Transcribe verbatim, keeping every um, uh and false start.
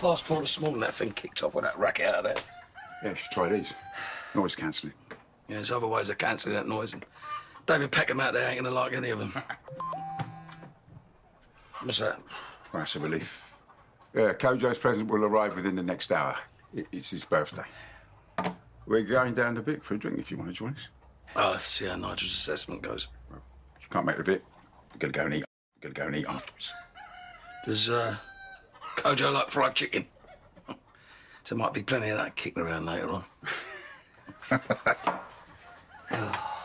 past four this morning, that thing kicked off with that racket out of there. Yeah, you should try these. Noise cancelling. Yeah, there's other ways of cancelling that noise. And David Peckham out there ain't gonna like any of them. What's that? Well, that's a relief. Yeah, Kojo's present will arrive within the next hour. It's his birthday. We're going down to Vic for a drink if you want to join us. I'll have to see how Nigel's assessment goes. Well, if you can't make the Vic, we're going to go and eat. We're going to go and eat afterwards. Does uh, Kojo like fried chicken? There might be plenty of that kicking around later on. Oh.